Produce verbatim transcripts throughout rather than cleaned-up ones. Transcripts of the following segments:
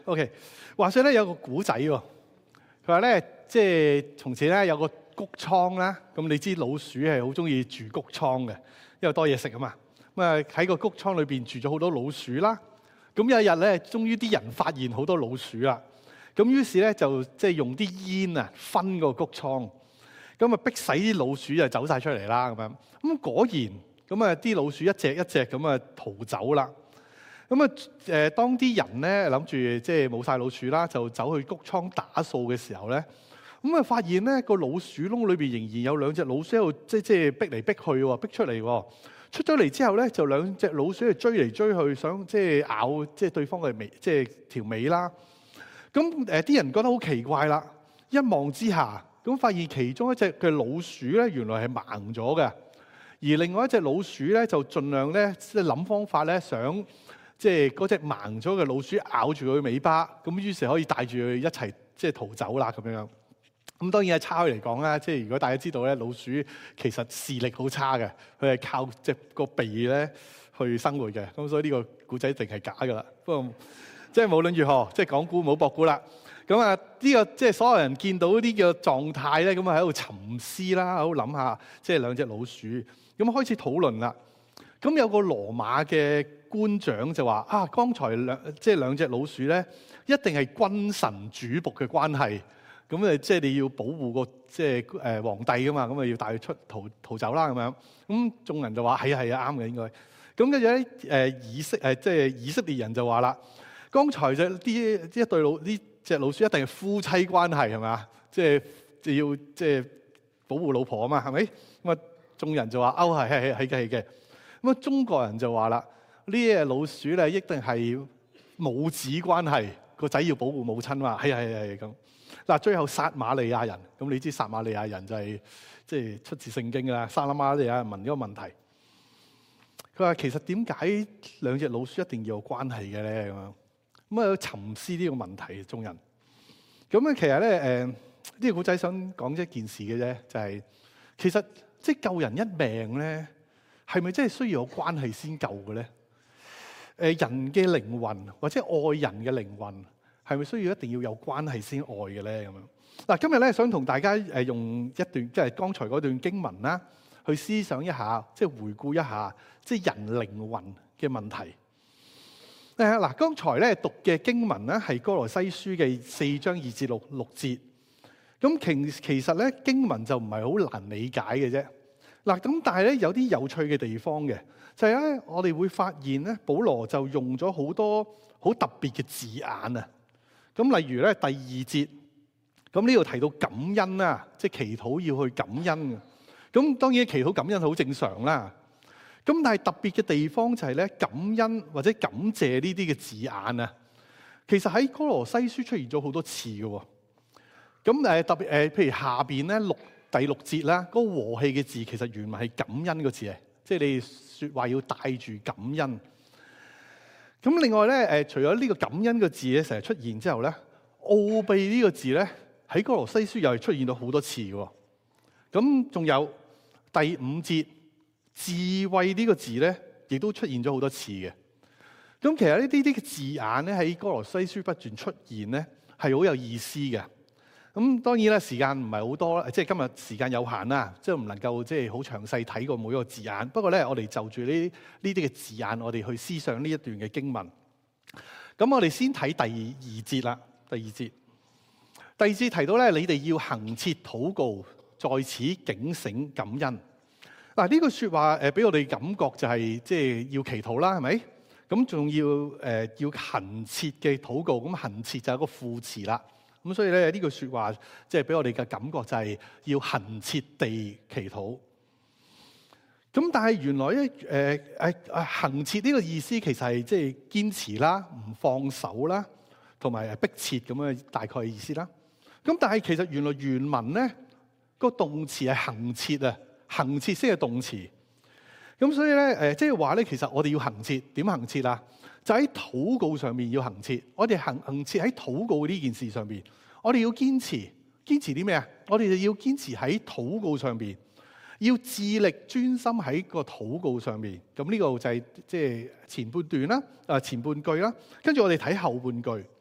OK， 話說咧有個古仔喎，佢話咧即係從前咧有個谷倉啦，咁你知老鼠係好中意住谷倉嘅，因為多嘢食啊嘛。咁啊喺個谷倉裏邊住咗好多老鼠啦。咁有一日咧，終於啲人發現好多老鼠啦。咁於是咧就即係用啲煙啊熏個谷倉，咁啊逼使啲老鼠就走晒出嚟啦咁樣。咁果然咁啊啲老鼠一隻一隻咁啊逃走啦。咁啊誒，當啲人咧諗住即係冇晒老鼠啦，就走去谷倉打掃嘅時候咧，咁啊發現咧個老鼠窿裏邊仍然有兩隻老鼠喺度，即係即係逼嚟逼去喎，逼出嚟喎。出咗嚟之後咧，就兩隻老鼠係追嚟追去，想即係咬即係對方嘅尾，即係條尾啦。咁誒啲人覺得好奇怪啦，一望之下，咁發現其中一隻嘅老鼠咧，原來係盲咗嘅，而另外一隻老鼠咧就盡量咧即係諗方法咧想。即係嗰隻盲咗嘅老鼠咬住佢尾巴，咁於是可以帶住佢一齊即係逃走啦咁樣。咁當然係差開嚟講啦，即係如果大家知道咧，老鼠其實視力好差嘅，佢係靠隻個鼻咧去生活嘅。咁所以呢個故仔一定係假噶啦。不過即係無論如何，即係講古唔好博古啦。咁啊呢個即係所有人見到呢個狀態咧，咁啊喺度沉思啦，喺度諗下即係兩隻老鼠，咁開始討論啦。咁有個羅馬嘅官長就話：啊，剛才兩即係兩隻老鼠咧，一定係君臣主僕嘅關係。咁誒，即係你要保護個即係誒皇帝噶嘛，咁啊要帶佢出逃逃走啦咁樣。咁眾人就話：係啊係啊，啱嘅應該。咁跟住咧誒以色誒即係以色列人就話啦：剛才隻啲一對老呢隻老鼠一定係夫妻關係係咪啊？即係就要即係保護老婆啊嘛，係咪？咁啊眾人就話：哦係係係係嘅係嘅。咁啊，中國人就話啦：呢隻老鼠咧，一定係母子關係，個仔要保護母親嘛。係係係咁。嗱，最後撒瑪利亞人，咁你知撒瑪利亞人就係即係出自聖經㗎啦。撒瑪利亞人問咗個問題，佢話其實點解兩隻老鼠一定要有關係嘅咧？咁樣咁啊，沉思呢個問題，眾人。咁咧，其實咧誒，呢個古仔想講一件事嘅啫，就係其實即係救人一命咧。係咪真係需要有關係先救嘅咧？誒，人嘅靈魂或者愛人嘅靈魂，係咪需要一定要有關係先愛嘅咧？咁樣嗱，今日咧想同大家誒用一段即係剛才嗰段經文啦，去思想一下，即係回顧一下，即係人靈魂嘅問題。誒嗱，剛才咧讀嘅經文咧係歌羅西書嘅四章二至六六節。咁其其實咧經文就唔係好難理解嘅啫。嗱，咁但係咧有啲有趣嘅地方嘅，就係咧我哋會發現咧，保羅就用咗好多好特別嘅字眼啊。咁例如咧第二節，咁呢度提到感恩啦，即係祈禱要去感恩嘅。咁當然祈禱感恩好正常啦。咁但係特別嘅地方就係咧感恩或者感謝呢啲嘅字眼啊，其實喺歌羅西書出現咗好多次嘅喎。咁誒特別誒，譬如下邊咧六。第六節啦，嗰、那個和氣嘅字其實原文係感恩個字嚟，即係你説話要帶住感恩。咁另外咧，誒除咗呢個感恩個字咧成日出現之後咧，奧秘呢個字咧喺歌羅西書又係出現咗好多次嘅。咁仲有第五節智慧呢個字咧，亦都出現咗好多次嘅。咁其實呢啲啲嘅字眼咧喺歌羅西書不斷出現咧，係好有意思嘅。咁當然啦，時間唔係好多啦，即係今日時間有限啦，即係唔能夠即係好詳細睇過每一個字眼。不過咧，我哋就住呢呢啲嘅字眼，我哋去思想呢一段嘅經文。咁我哋先睇第二節啦。第二節，第二節提到咧，你哋要恆切禱告，在此警醒感恩。嗱，呢句説話誒，俾我哋感覺就係即係要祈禱啦，係咪？咁仲要誒要恆切嘅禱告，咁恆切就係個副詞啦。咁所以咧呢句説話，即係俾我哋嘅感覺就係要恆切地祈禱。咁但係原來咧誒誒誒恆切呢個意思其實係即係堅持啦、唔放手啦，同埋迫切咁嘅大概嘅意思啦。咁但係其實原來原文咧個動詞係恆切啊，恆切先係動詞。咁所以咧誒即係話咧，其實我哋要恆切，點恆切啊？就喺禱告上面要恆切，我哋恆恆切喺禱告呢件事上邊，我哋要堅持，堅持啲咩啊？我哋就要堅持喺禱告上邊，要致力專心喺個禱告上面。咁呢個就係即係前半段啦，啊前半句啦，跟住我哋睇後半句。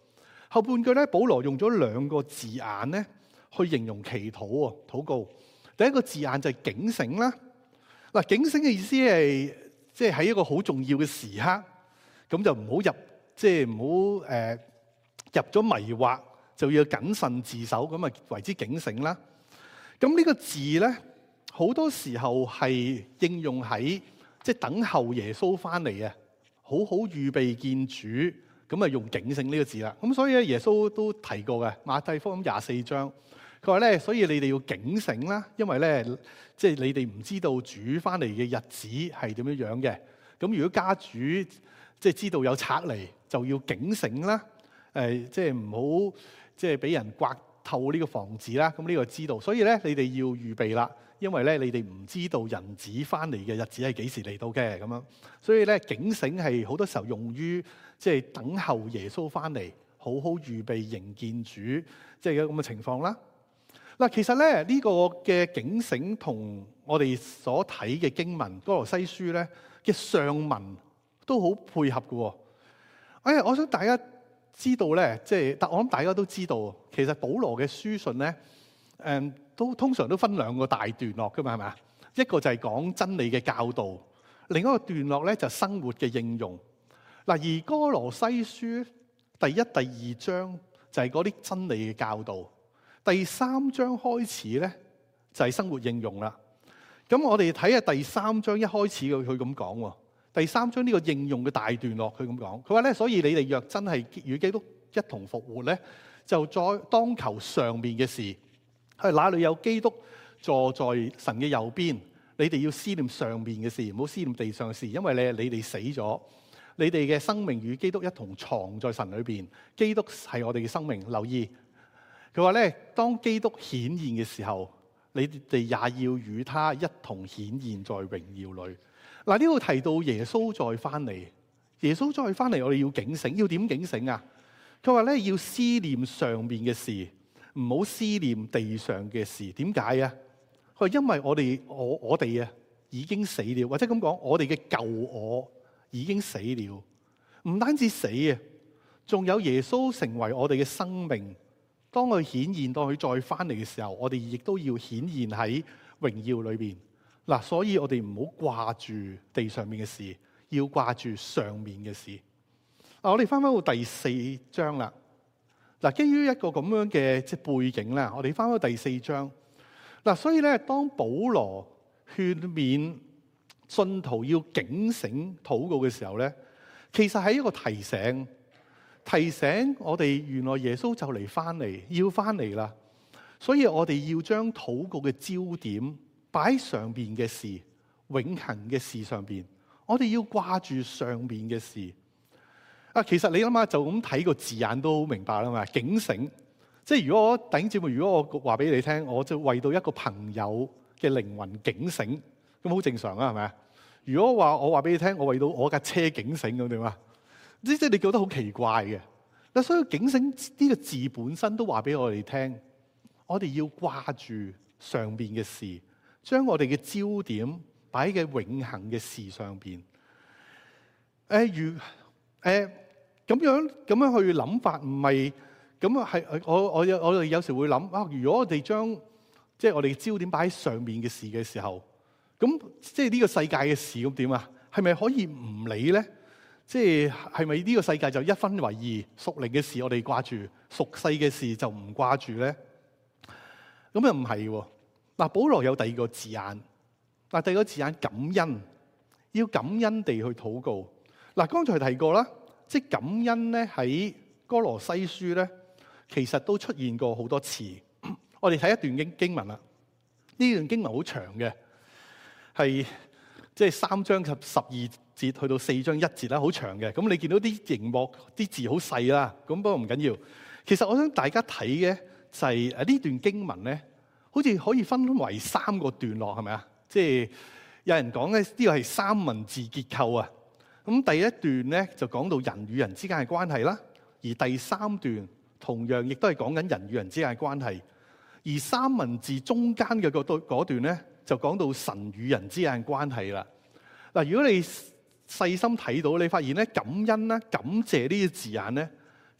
後半句咧，保羅用咗兩個字眼咧去形容祈禱喎，禱告。第一個字眼就係警醒啦。嗱，警醒嘅意思係即係喺一個好重要嘅時刻，咁就唔好入，即係唔好誒入咗迷惑，就要謹慎自守，咁啊為之警醒啦。咁呢個字咧，好多時候係應用喺即係等候耶穌翻嚟啊，好好預備見主，咁啊用警醒呢個字啦。咁所以咧，耶穌都提過嘅，馬太福音廿四章，佢話咧，所以你哋要警醒啦，因為咧，即係你哋唔知道主翻嚟嘅日子係點樣樣嘅。咁如果家主即係知道有賊嚟，就要警醒啦。誒，即係唔好即係俾人刮透呢個房子啦。咁呢個知道，所以咧你哋要預備啦，因為咧你哋唔知道人子翻嚟嘅日子係幾時嚟到嘅咁樣。所以咧警醒係好多時候用於即係等候耶穌翻嚟，好好預備迎見主，即係有咁嘅情況啦。嗱，其實咧呢個嘅警醒同我哋所睇嘅經文《歌羅西書》咧嘅上文都好配合嘅。哎呀，我想大家知道咧，即係，但我諗大家都知道，其實保羅嘅書信咧，誒，都通常都分兩個大段落噶嘛，係咪啊？一個就係講真理嘅教導，另一個段落咧就係生活嘅應用。嗱，而《歌羅西書》第一、第二章就係嗰啲真理嘅教導。第三章開始咧就係生活應用啦。咁我哋睇下第三章一開始佢佢咁講喎。第三章呢個應用嘅大段落佢咁講，佢話咧，所以你哋若真係與基督一同復活咧，就再當求上面嘅事。係哪裏有基督坐在神嘅右邊，你哋要思念上面嘅事，唔好思念地上嘅事，因為咧你哋死咗，你哋嘅生命與基督一同藏在神裏邊。基督係我哋嘅生命。留意。佢話咧，當基督顯現嘅時候，你哋也要與他一同顯現在榮耀裏。嗱，呢度提到耶穌再翻嚟，耶穌再翻嚟，我哋要警醒，要點警醒啊？佢話咧，要思念上面嘅事，唔好思念地上嘅事。點解啊？佢話因為我哋我我哋啊已經死了，或者咁講，我哋嘅舊我已經死了。唔單止死啊，仲有耶穌成為我哋嘅生命。當佢顯現，當佢再翻嚟嘅時候，我哋亦都要顯現喺榮耀裏邊。嗱，所以我哋唔好掛住地上面嘅事，要掛住上面嘅事。嗱，我哋翻翻到第四章啦。嗱，基於一個咁樣嘅即係背景啦，我哋翻翻到第四章。嗱，所以咧，當保羅勸勉信徒要警醒禱告嘅時候咧，其實係一個提醒。提醒我哋，原來耶穌就嚟翻嚟，要翻嚟啦。所以我哋要將禱告嘅焦點擺喺上邊嘅事，永恆嘅事上邊。我哋要掛住上邊嘅事。啊，其實你諗下，就咁睇個字眼都好明白啦嘛。警醒，即係如果我弟兄姊妹，如果我話俾你聽，我就為到一個朋友嘅靈魂警醒，咁好正常啊，係咪啊？如果話我話俾你聽，我為到我架車警醒咁點啊？即係你覺得好奇怪嘅。嗱，所以警醒呢個字本身都話俾我哋聽，我哋要掛住上邊嘅事，將我哋嘅焦點擺喺永恆嘅事上邊。誒、呃，如誒咁、呃、樣咁樣去諗法，唔係咁啊？係我我有我哋有時會諗啊，如果我哋將即係我哋嘅焦點擺喺上面嘅事嘅時候，咁即係呢個世界嘅事咁點啊？係咪可以唔理咧？即係係咪呢個世界就一分為二？屬靈嘅事我哋掛住，屬世嘅事就唔掛住咧？咁又唔係喎。嗱，保羅有第二個字眼。嗱，第二個字眼感恩，要感恩地去禱告。嗱，剛才提過啦，即係感恩咧喺歌羅西書咧，其實都出現過好多次。我哋睇一段經經文啦。呢段經文好長嘅，係即係三章及十二節去到四章一節啦，好長嘅。咁你見到啲熒幕啲字好細啦，咁不過唔緊要。其實我想大家睇嘅就係誒呢段經文咧，好似可以分為三個段落，係咪啊？即係有人講咧，呢個係三文治結構啊。咁第一段咧就講到人與人之間嘅關係啦，而第三段同樣亦都係講緊人與人之間嘅關係，而三文治中間嘅嗰段咧就講到神與人之間嘅關係啦。嗱，如果你細心睇到，你發現咧感恩啦、感謝呢啲字眼咧，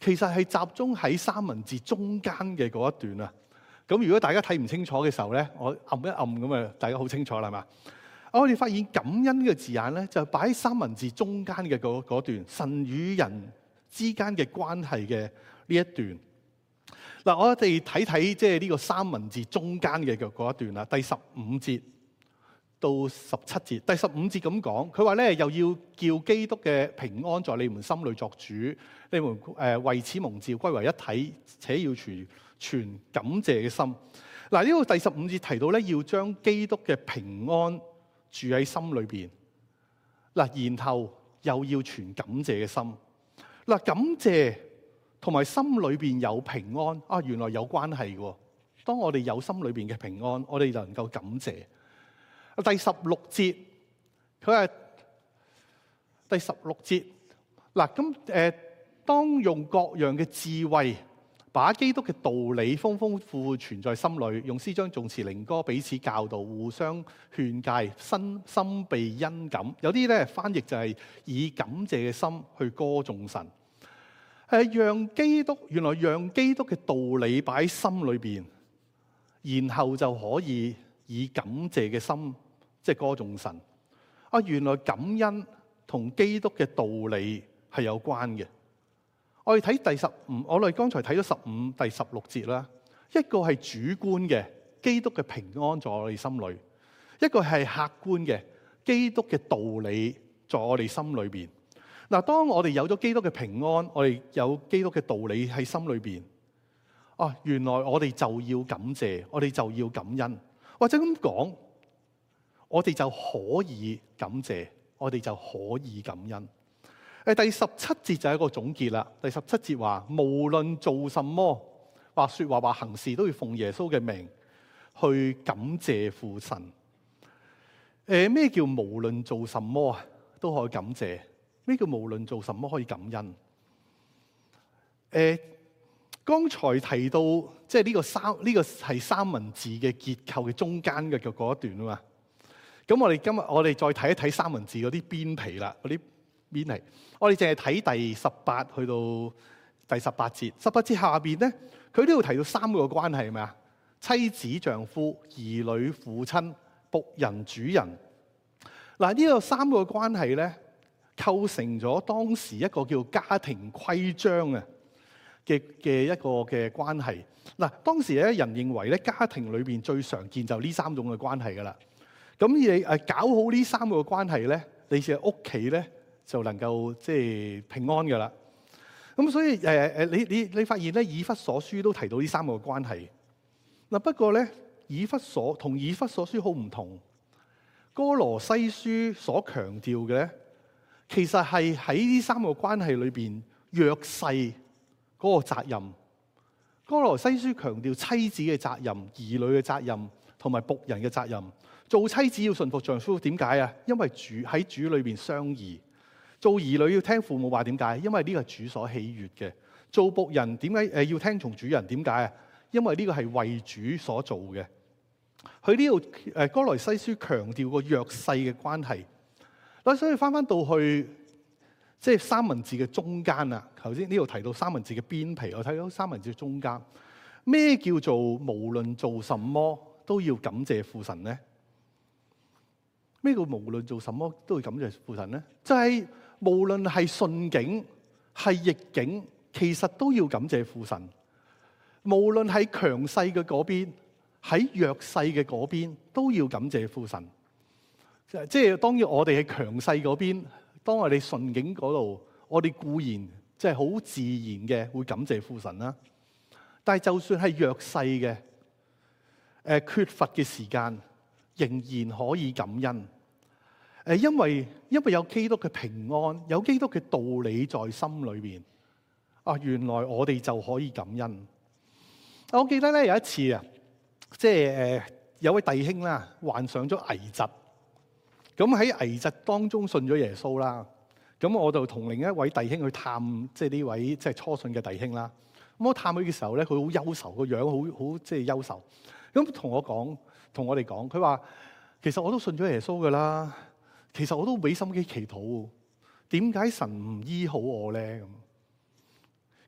其實係集中喺三文治中間嘅嗰一段啊。咁如果大家睇唔清楚嘅時候咧，我按一按咁啊，大家好清楚啦，係嘛？我哋發現感恩嘅字眼咧，就擺喺三文治中間嘅嗰嗰段，神與人之間嘅關係嘅呢一段。嗱，我哋睇睇即係呢個三文治中間嘅嗰一段啦，第十五節到十七節。第十五節咁講，佢話咧，又要叫基督嘅平安在你們心裏作主，你們誒為此蒙召歸為一體，且要存存感謝嘅心。嗱，呢個第十五節提到咧，要將基督嘅平安住喺心裏邊。嗱，然後又要存感謝嘅心。嗱，感謝同埋心裏邊有平安啊，原來有關係嘅。當我哋有心裏邊嘅平安，我哋就能夠感謝。第十六節，佢係第十六節。嗱，咁誒，當用各樣嘅智慧，把基督嘅道理豐豐富富存在心裏，用詩章、頌詞、靈歌彼此教導，互相勸誡，身心被恩感。有啲咧翻譯就係以感謝嘅心去歌頌神。誒，讓基督原來讓基督嘅道理擺喺心裏邊，然後就可以以感謝嘅心即係歌頌神。啊，原來感恩同基督嘅道理係有關嘅。我哋睇第十五，我哋剛才睇咗十五、第十六節啦。一個係主觀嘅，基督嘅平安在我哋心裏；一個係客觀嘅，基督嘅道理在我哋心裏邊。嗱，當我哋有咗基督嘅平安，我哋有基督嘅道理喺心裏邊，啊，原來我哋就要感謝，我哋就要感恩，或者咁講，我哋就可以感謝，我哋就可以感恩。誒，第十七節就係一個總結啦。第十七節話，無論做什麼，或說話或行事，都要奉耶穌嘅名去感謝父神。誒，咩叫無論做什麼啊都可以感謝？咩叫無論做什麼可以感恩？誒，剛才提到即係呢個三呢、呢個係三文治嘅結構嘅中間嘅嗰一段啊嘛。咁我哋今日我哋再睇一睇三文治嗰啲邊皮啦，嗰啲邊皮。我哋淨係睇第十八去到第十八節。十八節下邊咧，佢呢度提到三個關係係咪啊？妻子、丈夫、兒女、父親、僕人、主人。嗱，呢個三個關係咧，構成咗當時一個叫家庭規章啊嘅嘅一個嘅關係。嗱，當時咧人認為咧家庭裏邊最常見就呢三種嘅關係噶啦。咁你誒搞好呢三個關係咧，你嘅屋企咧就能夠即係平安噶啦。咁所以誒誒，你你你發現咧，以弗所書都提到呢三個關係。嗱，不過咧，以弗所同以弗所書好唔同。哥羅西書所強調嘅咧，其實係喺呢三個關係裏邊弱勢嗰個責任。哥羅西書強調妻子嘅責任、兒女嘅責任同埋僕人嘅責任。做妻子要順服丈夫，點解啊？因為主喺主裏邊相宜。做兒女要聽父母話，點解？因為呢個係主所喜悅嘅。做僕人點解誒要聽從主人？點解啊？因為呢個係為主所做嘅。佢呢度誒哥羅西書強調個弱勢嘅關係。嗱，所以翻翻到去即係三文治嘅中間啦。頭先呢度提到三文治嘅邊皮，我睇到三文治嘅中間。咩叫做無論做什麼都要感謝父神呢？咩叫無論做什麼都要感謝父神呢？就係、是、無論係順境係逆境，其實都要感謝父神。無論係強勢嘅嗰邊，喺弱勢嘅嗰邊，都要感謝父神。即係當然我哋係強勢嗰邊，當我哋順境嗰度，我哋固然即係好自然嘅會感謝父神啦。但係就算係弱勢嘅，誒、呃、缺乏嘅時間，仍然可以感恩。誒，因為因為有基督嘅平安，有基督嘅道理在心裏邊。啊，原來我哋就可以感恩。我記得咧有一次啊，即係誒有位弟兄啦，患上咗危疾。咁喺危疾當中信咗耶穌啦。咁我就同另一位弟兄去探，即係呢位即係初信嘅弟兄啦。咁我探佢嘅時候咧，佢好憂愁，個樣好好即係憂愁。咁同我講，同我哋講，佢話其實我都信咗耶穌噶啦，其實我都俾心機祈禱，點解神唔醫好我咧？咁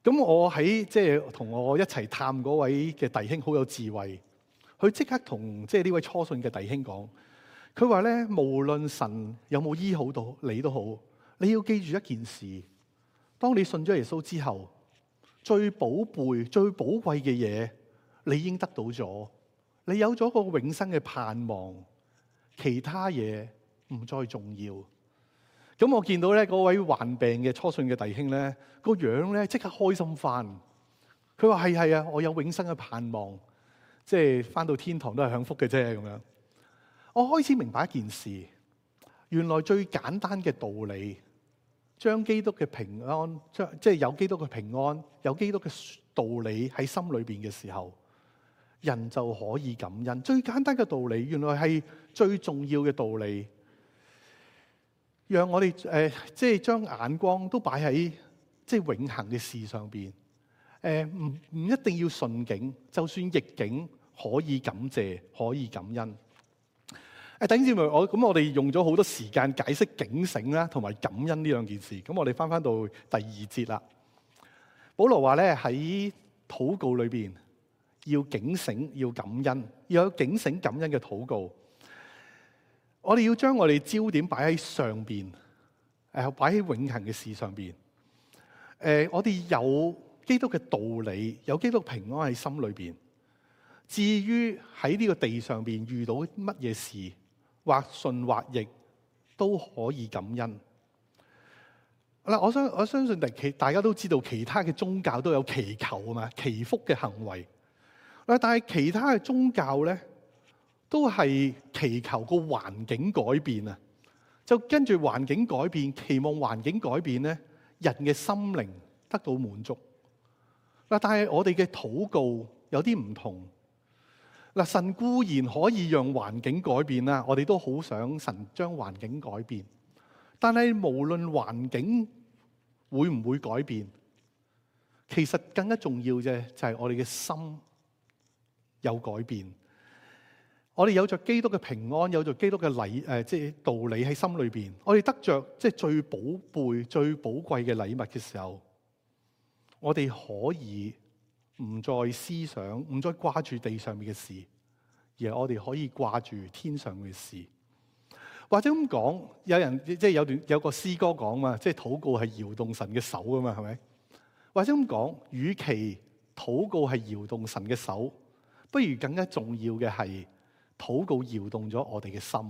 咁我喺即係同我一齊探嗰位嘅弟兄好有智慧，佢即刻同即係呢位初信嘅弟兄講，佢話咧，無論神有冇醫好到你都好，你要記住一件事，當你信咗耶穌之後，最寶貝、最寶貴嘅嘢，你已經得到咗，你有咗個永生嘅盼望，其他嘢唔再重要。咁我見到咧嗰位患病嘅初信嘅弟兄咧，個樣咧即刻開心翻。佢話係係啊，我有永生嘅盼望，即係翻到天堂都係享福嘅啫咁樣。我開始明白一件事，原來最簡單嘅道理，將基督嘅平安，將即係有基督嘅平安，有基督嘅道理喺心裏邊嘅時候，人就可以感恩。最簡單嘅道理，原來係最重要嘅道理。讓我哋誒，即係將眼光都擺喺即係永恆嘅事上邊。誒，唔唔一定要順境，就算逆境可以感謝，可以感恩。誒，弟兄姊妹，我咁我哋用咗好多時間解釋警醒啦，同埋感恩呢兩件事。咁我哋翻翻到第二節啦。保羅話咧，喺禱告裏邊要警醒，要感恩，要有警醒感恩嘅禱告。我哋要將我哋焦點擺喺上邊，誒，擺喺永恆嘅事上邊。誒，我哋有基督嘅道理，有基督平安喺心裏邊。至於喺呢個地上邊遇到乜嘢事，或順或逆，都可以感恩。嗱，我相我相信其大家都知道，其他嘅宗教都有祈求啊嘛，祈福嘅行為。嗱，但係其他嘅宗教咧，都係祈求個環境改變啊，就跟住環境改變，期望環境改變咧，人嘅心靈得到滿足。嗱，但係我哋嘅禱告有啲唔同。嗱，神固然可以讓環境改變啦，我哋都好想神將環境改變。但係無論環境會唔會改變，其實更加重要嘅就係我哋嘅心有改變。我哋有着基督嘅平安，有着基督嘅禮誒，即係道理喺心裏邊。我哋得着即係最寶貝、最寶貴嘅禮物嘅時候，我哋可以唔再思想，唔再掛住地上面嘅事，而係我哋可以掛住天上嘅事。或者咁講，有人即係有段有個詩歌講嘛，即係禱告係搖動神嘅手噶嘛，係咪？或者咁講，與其禱告係搖動神嘅手，不如更加重要嘅係禱告搖動咗我哋嘅心。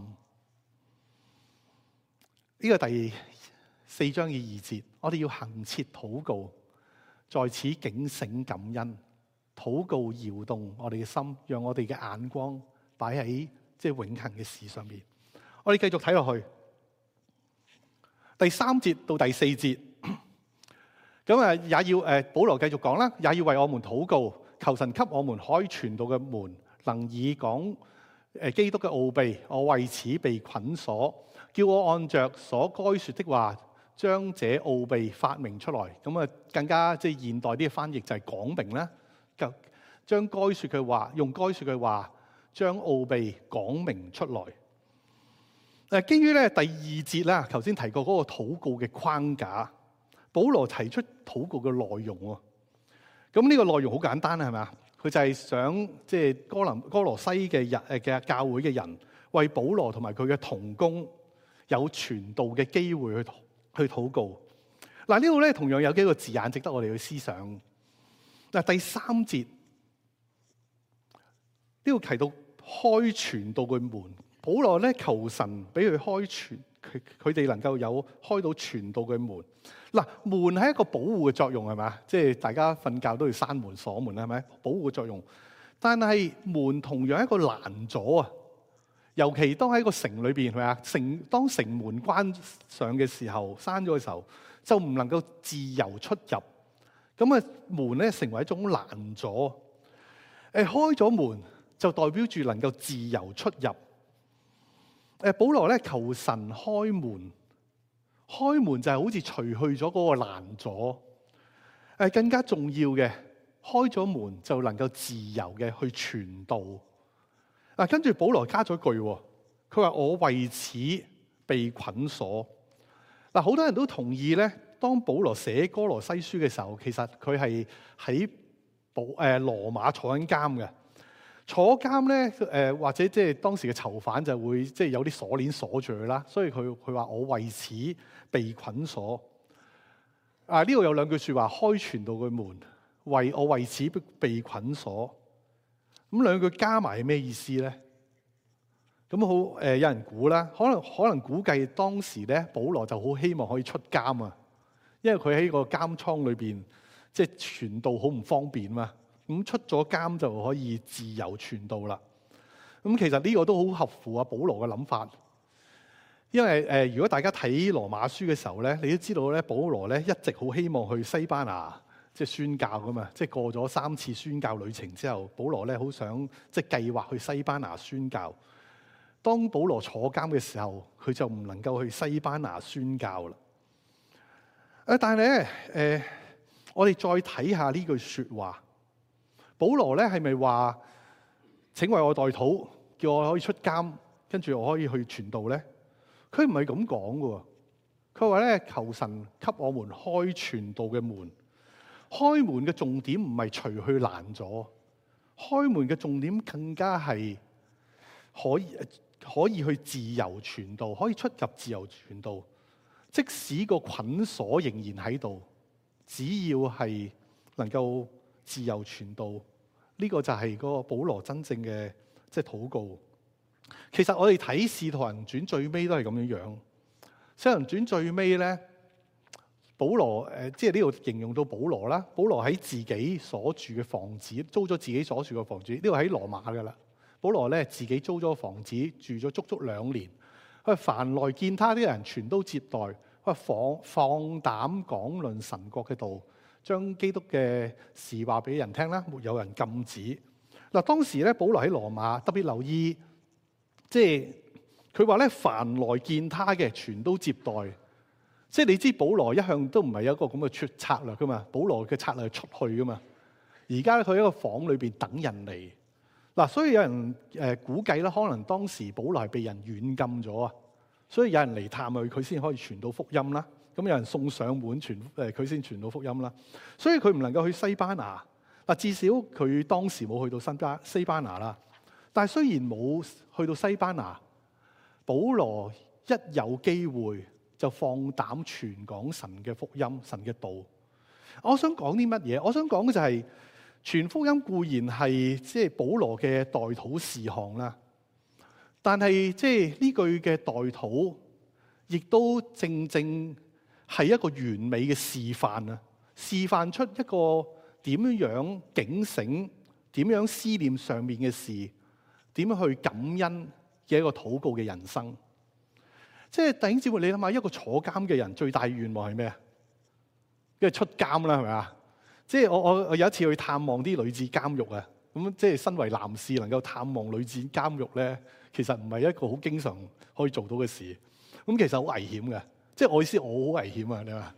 呢個第四章嘅二節，我哋要恆切禱告，在此警醒感恩，禱告搖動我哋嘅心，讓我哋嘅眼光擺喺即係永恆嘅事上面。我哋繼續睇落去，第三節到第四節，咁啊也要誒保羅繼續講啦，也要為我們禱告，求神給我們開傳道嘅門，能以講誒基督嘅奧秘。我為此被捆鎖，叫我按着所該說的話，將這奧秘發明出來。咁啊，更加即係現代啲嘅翻譯就係講明啦，就將該說嘅話，用該說嘅話，將奧秘講明出來。誒，基於咧第二節啦，頭先提過嗰個禱告嘅框架，保羅提出禱告嘅內容喎。咁呢個內容好簡單啦，係咪啊？佢就係想即係哥林哥羅西嘅人誒嘅教會嘅人，為保羅同埋佢嘅同工有傳道嘅機會去去禱告。嗱，呢度咧同樣有幾個字眼值得我哋去思想。嗱，第三節呢度提到開傳道嘅門。保羅咧求神俾佢開傳，佢佢哋能夠有開到傳道嘅門。嗱，門係一個保護嘅作用，係咪？即係大家瞓覺都要閂門鎖門，係咪？保護嘅作用。但係門同樣一個攔阻啊，尤其當喺個城裏邊，係咪啊？城當城門關上嘅時候，閂咗嘅時候，就唔能夠自由出入。咁啊，門咧成為一種攔阻。誒，開咗門就代表住能夠自由出入。誒，保羅咧求神開門，開門就係好似除去咗嗰個攔阻。誒，更加重要嘅，開咗門就能夠自由嘅去傳道。嗱，跟住保羅加咗句，佢話我為此被捆鎖。嗱，好多人都同意咧， 當保羅寫哥羅西書嘅時候，其實佢係喺保誒羅馬坐緊監嘅。坐監咧，誒、呃、或者即係當時嘅囚犯就會即係有啲鎖鏈鎖住佢啦，所以佢佢話我為此被捆鎖。啊，呢度有兩句説話：開傳道嘅門，為我為此被捆鎖。咁兩句加埋係咩意思咧？咁好誒，有人估啦，可能可能估計當時咧，保羅就好希望可以出監啊，因為佢喺個監倉裏邊即係傳道好唔方便嘛。咁出咗監就可以自由傳道啦。咁其實呢個都好合乎啊保羅嘅諗法，因為誒、呃，如果大家睇羅馬書嘅時候咧，你都知道咧，保羅咧一直好希望去西班牙即係宣教噶嘛。即係過咗三次宣教旅程之後，保羅咧好想即係計劃去西班牙宣教。當保羅坐監嘅時候，佢就唔能夠去西班牙宣教啦。誒，但係咧誒，我哋再睇下呢句説話。保羅咧係咪話請為我代禱，叫我可以出監，跟住我可以去傳道咧？佢唔係咁講嘅。佢話咧，求神給我們開傳道嘅門。開門嘅重點唔係除去攔阻，開門嘅重點更加係可以可以去自由傳道，可以出入自由傳道。即使個捆鎖仍然喺度，只要係能夠自由傳道，呢個就係嗰個保羅真正嘅即係禱告。其實我哋睇《使徒行傳》最尾都係咁樣樣，《使徒行傳》最尾咧，保羅誒即係呢度形容到保羅啦。保羅喺自己所住嘅房子，租咗自己所住嘅房子，呢度喺羅馬噶啦。保羅咧自己租咗房子，住咗足足兩年。佢凡來見他啲人，全都接待。佢放放膽講論神國嘅道，將基督嘅事話俾人聽啦，沒有人禁止。嗱，當時咧，保羅喺羅馬，特別留意，即係佢話咧，凡來見他嘅，全都接待。即係你知，保羅一向都唔係有一個咁嘅出策略噶嘛。保羅嘅策略係出去噶嘛。而家咧，佢喺個房裏邊等人嚟。嗱，所以有人誒估計啦，可能當時保羅係被人軟禁咗啊，所以有人嚟探佢，佢先可以傳到福音啦。咁有人送上門傳誒，佢先傳到福音啦。所以佢唔能夠去西班牙。嗱，至少佢當時冇去到新加西班牙啦。但係雖然冇去到西班牙，保羅一有機會就放膽傳講神嘅福音、神嘅道。我想講啲乜嘢？我想講嘅就係、是。傳福音固然係即係保羅嘅代禱事項啦，但係即係呢句嘅代禱，亦都正正係一個完美嘅示範啊！示範出一個點樣警醒、點樣思念上面嘅事，點樣去感恩嘅一個禱告嘅人生。即係弟兄姊妹，你諗下，一個坐監嘅人最大願望係咩啊？跟住出監啦，係咪啊？即係我我我有一次去探望啲女子監獄啊，咁即係身為男士能夠探望女子監獄咧，其實唔係一個好經常可以做到嘅事。咁其實好危險嘅，即係我意思，我好危險啊！你話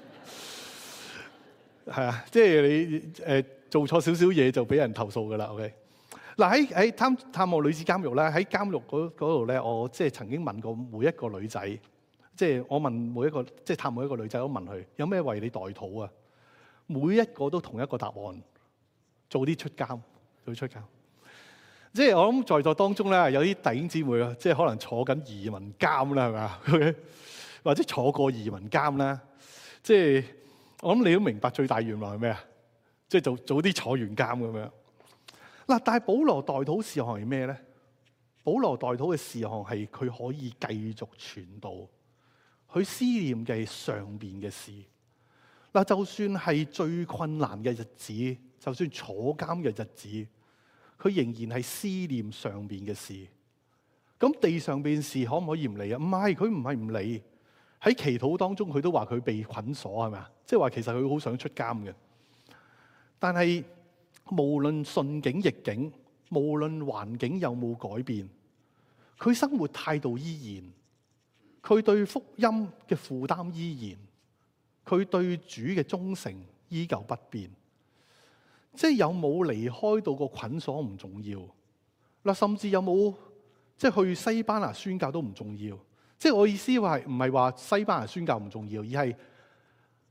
係啊，即係你誒、呃、做錯少少嘢就俾人投訴噶啦。OK，嗱喺喺探探望女子監獄咧，喺監獄嗰度咧，我即係曾經問過每一個女仔，即係我問每一個即係探每一個女仔都問佢有咩為你代禱啊？每一個都同一個答案，早啲出監，早啲出監。即係我諗在座當中咧，有啲弟兄姊妹啊，即係可能坐緊移民監啦，係咪啊？或者坐過移民監啦。即係我諗你都明白最大願望係咩啊？即係早早啲坐完監咁樣。嗱，但係保羅代禱事項係咩咧？保羅代禱嘅事項係佢可以繼續傳道，佢思念嘅上邊嘅事。嗱，就算係最困難嘅日子，就算坐監嘅日子，佢仍然係思念上邊嘅事。咁地上邊事可唔可以唔理啊？唔係，佢唔係唔理。喺祈禱當中，佢都話佢被捆鎖，係咪啊？即係話其實佢好想出監嘅。但係無論順境逆境，無論環境有冇改變，佢生活態度依然，佢對福音嘅負擔依然。佢對主嘅忠誠依舊不變，即係有冇離開到個捆鎖唔重要嗱，甚至有冇即係去西班牙宣教都唔重要。即係我意思話係唔係話西班牙宣教唔重要，而係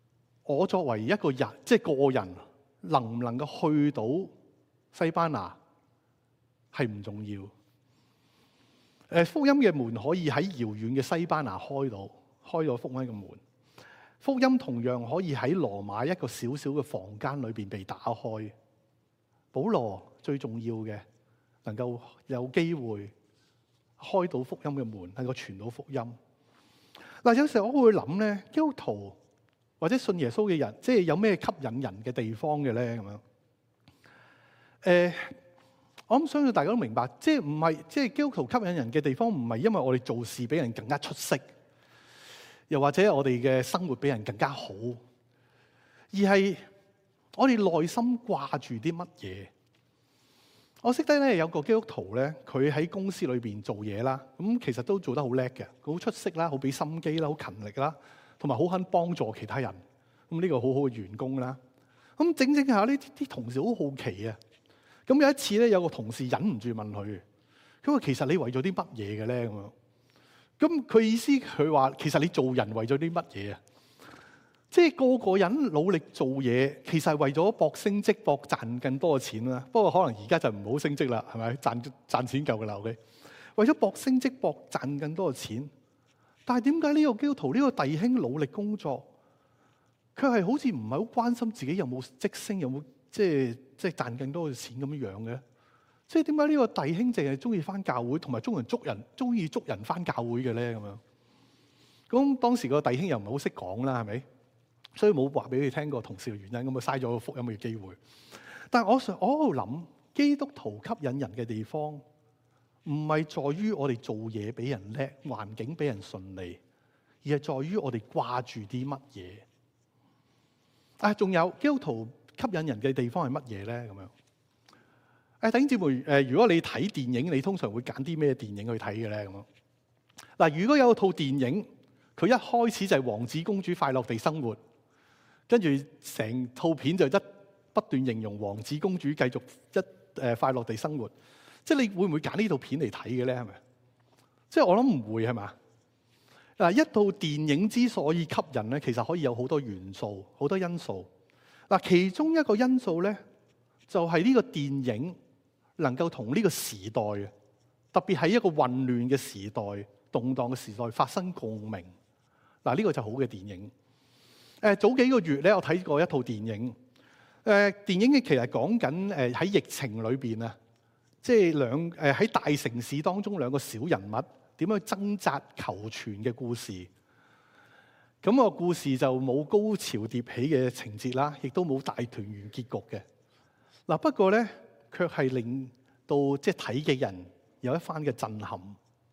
我作為一個人，即係個人，能唔能夠去到西班牙係唔重要。誒，福音嘅門可以喺遙遠嘅西班牙開到，開咗福音嘅門。福音同樣可以喺羅馬一個小小嘅房間裏邊被打開。保羅最重要嘅，能夠有機會開到福音嘅門，能夠傳到福音。嗱，有時候我會諗咧，基督徒或者信耶穌嘅人，即係有咩吸引人嘅地方嘅咧？咁樣，誒，我諗相信大家都明白，即係唔係即係基督徒吸引人嘅地方，唔係因為我哋做事比人更加出色，又或者我哋嘅生活比人更加好，而係我哋內心掛住啲乜嘢。我識得咧有個基督徒咧，佢喺公司裏邊做嘢啦，咁其實都做得好叻嘅，好出色啦，好俾心機啦，好勤力啦，同埋好肯幫助其他人。咁呢個好好嘅員工啦。咁整整下呢啲同事好好奇啊。咁有一次咧，有個同事忍唔住問佢，佢話其實你為咗啲乜嘢嘅咧？咁樣，咁佢意思佢話其實你做人為咗啲乜嘢啊？即係個個人努力做嘢，其實係為咗搏升職、搏賺更多嘅錢啦。不過可能而家就唔好升職啦，係咪？賺賺錢夠㗎啦，OK。為咗搏升職、搏賺更多嘅錢，但係點解呢個基督徒、呢個弟兄努力工作，佢係好似唔係好關心自己有冇職升、有冇即係即係賺更多嘅錢咁樣嘅？即係點解呢個弟兄淨係中意返教會，同埋中人捉人、中意捉人返教會嘅咧？咁樣，咁當時個弟兄又唔係好識講啦，係咪？所以冇話俾佢聽過同事嘅原因，咁啊嘥咗個福音嘅機會。但係我想，我喺度諗，基督徒吸引人嘅地方，唔係在於我哋做嘢俾人叻，環境俾人順利，而係在於我哋掛住啲乜嘢。啊，仲有基督徒吸引人嘅地方係乜嘢咧？咁樣，誒弟兄姊妹，誒如果你睇電影，你通常會揀啲咩電影去睇嘅咧？咁樣，嗱，如果有一套電影，佢一開始就係王子公主快樂地生活。跟住成套片就一不斷形容王子公主繼續一誒快樂地生活，即係你會唔會揀呢套片嚟睇嘅咧？係咪？即係我諗唔會係嘛？嗱，一套電影之所以吸引咧，其實可以有好多元素、好多因素。嗱，其中一個因素咧，就係呢個電影能夠同呢個時代，特別係一個混亂嘅時代、動盪嘅時代發生共鳴。嗱，呢個就好嘅電影。誒早幾個月咧，我睇過一套電影。誒電影嘅其實講緊誒喺疫情裏邊啊，即係兩誒喺大城市當中兩個小人物點樣掙扎求存嘅故事。咁個故事就冇高潮迭起嘅情節啦，亦都冇大團圓結局嘅。嗱，不過咧，卻係令到即係睇嘅人有一番嘅震撼。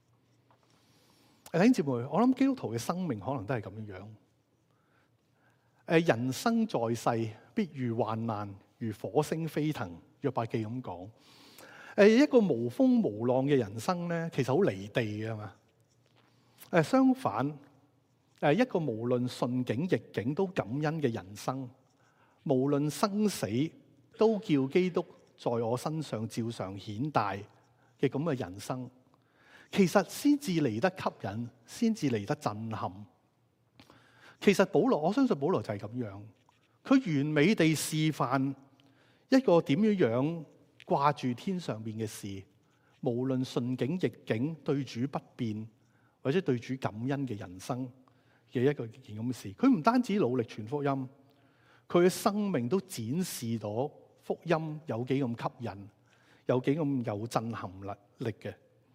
弟兄姊妹，我諗基督徒嘅生命可能都係咁樣樣。誒人生在世，必遇患難，如火星飛騰。約伯記咁講。誒一個無風無浪嘅人生咧，其實好離地嘅嘛。誒相反，誒一個無論順境逆境都感恩嘅人生，無論生死都叫基督在我身上照常顯大嘅咁嘅人生，其實先至嚟得吸引，先至嚟得震撼。其實保羅，我相信保羅就係咁樣，佢完美地示範一個點樣樣掛住天上邊嘅事，無論順境逆境，對主不變或者對主感恩嘅人生嘅一個件咁嘅事。佢唔單止努力傳福音，佢嘅生命都展示到福音有幾咁吸引，有幾咁有震撼力嘅。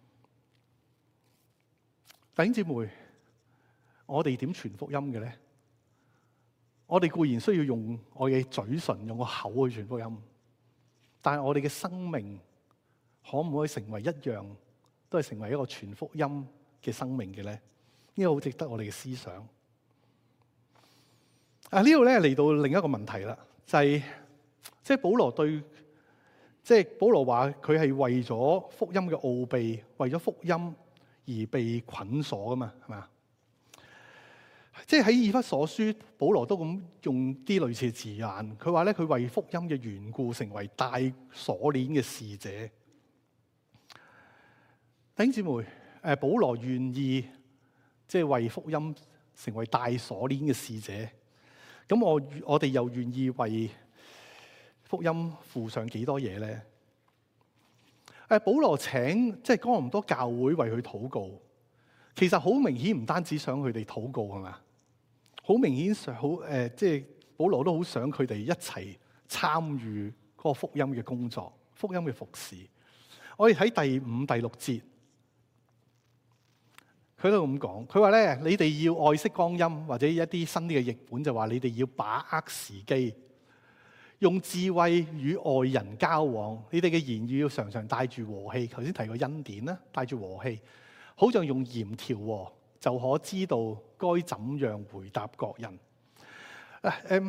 弟兄姊妹，我哋點傳福音嘅咧？我哋固然需要用我嘅嘴唇、用個口去傳福音，但係我哋嘅生命可唔可以成為一樣，都係成為一個傳福音嘅生命嘅咧？呢個好值得我哋嘅思想。啊，呢度咧嚟到另一個問題啦，就係即係保羅對，即係保羅話佢係為咗福音嘅奧秘，為咗福音而被捆鎖噶嘛，係咪啊？即係喺以弗所書，保羅都咁用啲類似嘅字眼。佢話咧，佢為福音嘅緣故，成為帶鎖鏈嘅使者。弟兄姊妹，誒，保羅願意即係為福音成為帶鎖鏈嘅使者。 咁我我哋又願意為福音付上幾多嘢咧？誒，保羅請即係哥林多教會為佢禱告，其實好明顯唔單止想佢哋禱告係嘛，好明顯想好誒，即係保羅都好想佢哋一齊參與嗰個福音嘅工作、福音嘅服侍。我哋睇第五、第六節，佢都咁講，佢話咧：你哋要愛惜光陰，或者一啲新啲嘅譯本就話你哋要把握時機。用智慧與外人交往，你哋嘅言語要常常帶住和氣。頭先提過恩典啦，帶住和氣，好像用鹽調和，就可知道該怎樣回答各人。誒誒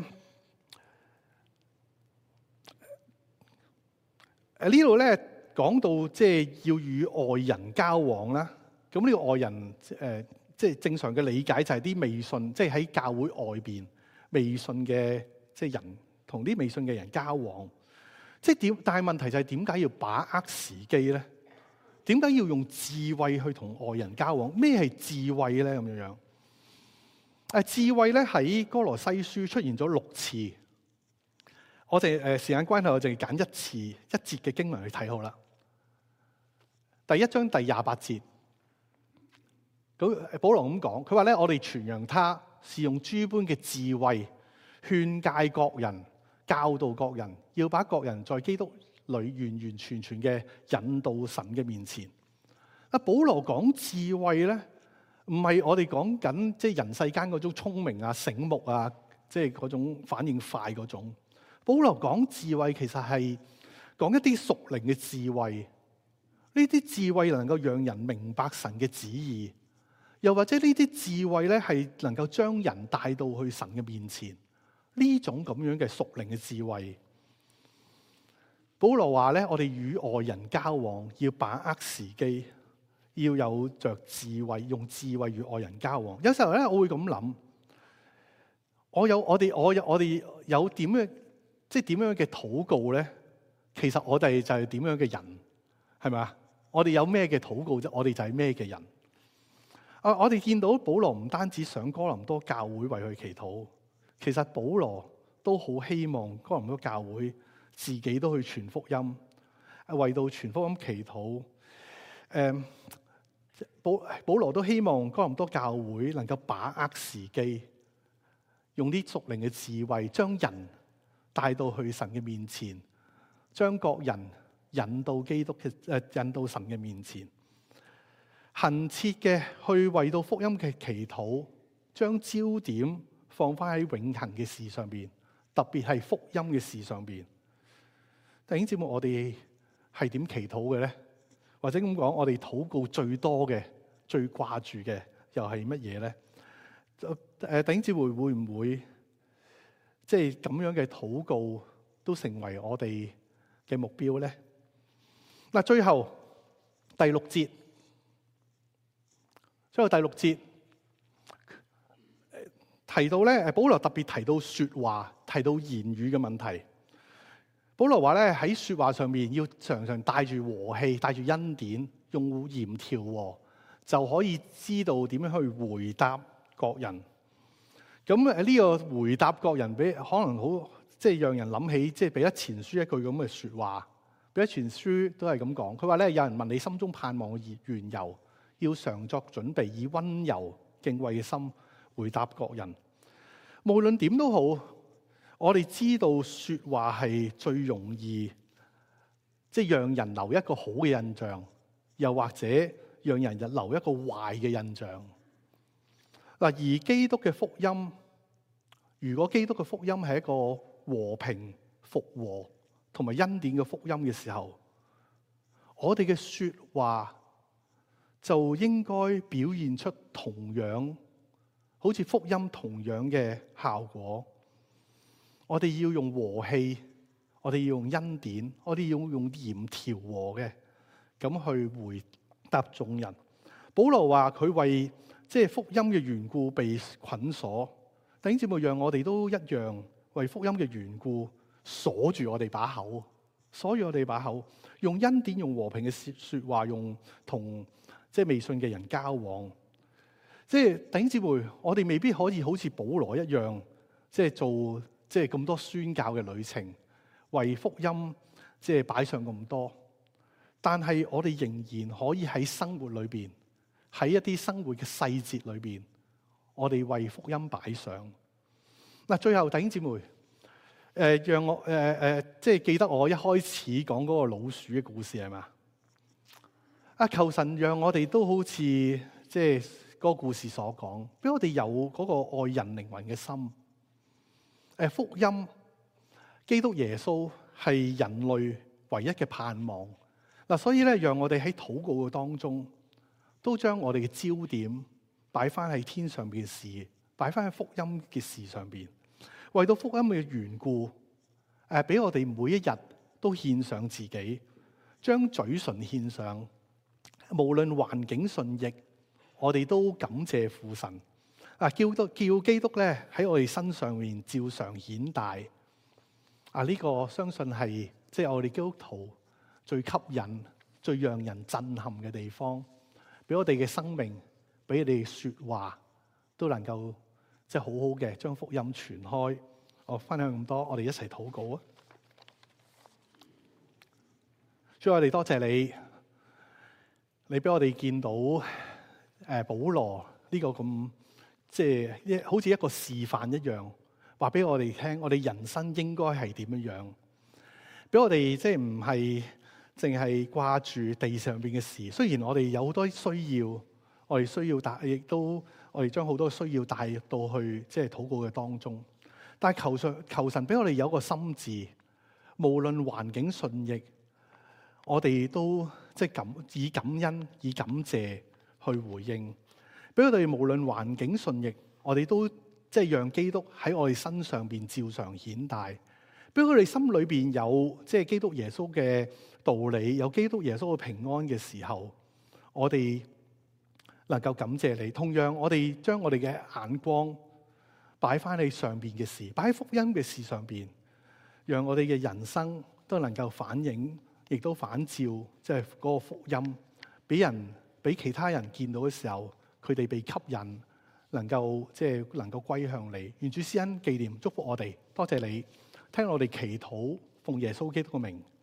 誒呢度咧講到即係要與外人交往啦。咁呢個外人誒，即係正常嘅理解就係啲未信，即係喺教會外邊未信嘅即係人。同啲未信嘅人交往，即係點？但係問題就係點解要把握時機咧？點解要用智慧去同外人交往？咩係智慧咧？咁樣樣誒，智慧咧喺哥羅西書出現咗六次。我哋誒時間關係，我淨係揀一次一節嘅經文去睇好啦。第一章第廿八節，咁保羅咁講，佢話咧：我哋傳揚他是用諸般嘅智慧勸誡各人。教導各人，要把各人在基督裏完完全全嘅引導神嘅面前。啊，保羅講智慧咧，唔係我哋講緊即係人世間嗰種聰明啊、醒目啊，即係嗰種反應快嗰種。保羅講智慧其實係講一啲屬靈嘅智慧，呢啲智慧能夠讓人明白神嘅旨意，又或者呢啲智慧咧係能夠將人帶到去神嘅面前。呢種咁樣嘅屬靈嘅智慧，保羅話咧：我哋與外人交往要把握時機，要有着智慧，用智慧與外人交往。有時候咧，我會咁諗：我有我哋，我有我哋有點樣，即係點樣嘅禱告咧？其實我哋就係點樣嘅人，係咪啊？我哋有咩嘅禱告啫？我哋就係咩嘅人。啊！我哋見到保羅唔單止想哥林多教會為佢祈禱。其實保羅都好希望哥林多教會自己都去傳福音，為到傳福音祈禱。誒，保保羅都希望哥林多教會能夠把握時機，用啲屬靈嘅智慧，將人帶到去神嘅面前，將各人引到基督嘅誒引到神嘅面前，懇切嘅去為到福音嘅祈禱，將焦點放翻喺永恆嘅事上邊，特別係福音嘅事上邊。弟兄姊妹，我哋係點祈禱嘅咧？或者咁講，我哋禱告最多嘅、最掛住嘅，又係乜嘢咧？誒，弟兄姊妹會唔會即係咁樣嘅禱告都成為我哋嘅目標咧？嗱，最後第六節，最後第六節。提到咧，保羅特別提到說話，提到言語嘅問題。保羅話咧，喺說話上面要常常帶住和氣，帶住恩典，用鹽調和，就可以知道點樣去回答各人。咁誒呢個回答各人，俾可能好即係讓人諗起，即係彼得前書一句咁嘅說話。彼得前書都係咁講，佢話咧，有人問你心中盼望嘅緣由，要常作準備，以溫柔敬畏嘅心回答各人。無論點都好，我哋知道說話係最容易，即係讓人留一個好嘅印象，又或者讓人留一個壞嘅印象。嗱，而基督嘅福音，如果基督嘅福音係一個和平、復和同埋恩典嘅福音嘅時候，我哋嘅說話就應該表現出同樣，好似福音同樣嘅效果。我哋要用和氣，我哋要用恩典，我哋要用鹽調和嘅，咁去回答眾人。保羅話佢為即係福音嘅緣故被捆鎖，弟兄姊妹，讓我哋都一樣為福音嘅緣故鎖住我哋把口，鎖住我哋把口，用恩典、用和平嘅說話，用同即係未信嘅人交往。即係弟兄姊妹，我哋未必可以好似保羅一樣， 即係做即係咁多宣教嘅旅程，為福音即係擺上咁多。但係我哋仍然可以喺生活裏邊，喺一啲生活嘅細節裏邊，我哋為福音擺上。嗱，最後弟兄姊妹，誒、呃，讓我誒誒、呃呃，即係記得我一開始講嗰個老鼠嘅故事係嘛？啊，求神讓我哋都好似即係嗰個故事所講，俾我哋有嗰個愛人靈魂嘅心。誒、呃，福音，基督耶穌係人類唯一嘅盼望。嗱，所以咧，讓我哋喺禱告嘅當中，都將我哋嘅焦點擺翻喺天上邊嘅事，擺翻喺福音嘅事上邊，為到福音嘅緣故，誒，俾我哋每一日都獻上自己，將嘴唇獻上，無論環境順逆，我哋都感謝父神。啊，叫到叫基督咧喺我哋身上面照常顯大。啊，呢個相信係即係我哋基督徒最吸引、最讓人震撼嘅地方，俾我哋嘅生命，俾我哋說話，都能夠即係好好嘅將福音傳開。我分享咁多，我哋一齊禱告啊！主，我哋多謝你，你俾我哋見到誒保羅呢個咁即係一好似一個示範一樣，話俾我哋聽，我哋人生應該係點樣樣，俾我哋即係唔係淨係掛住地上邊嘅事。雖然我哋有好多需要，我哋需要帶，亦都我哋將好多需要帶到去即係禱告嘅當中。但係求上求神俾我哋有一個心志，無論環境順逆，我哋都即係感以感恩以感謝去回應。俾我哋無論環境順逆，我哋都即係讓基督喺我哋身上邊照常顯大。俾我哋心裏邊有即係基督耶穌嘅道理，有基督耶穌嘅平安嘅時候，我哋能夠感謝你。同樣，我哋將我哋嘅眼光擺翻喺上邊嘅事，擺喺福音嘅事上邊，讓我哋嘅人生都能夠反映，亦都反照即係嗰個福音，俾人俾其他人見到嘅時候，佢哋被吸引，能夠即係能夠歸向你。願主施恩紀念祝福我哋，多謝你聽我哋祈禱，奉耶穌基督嘅名。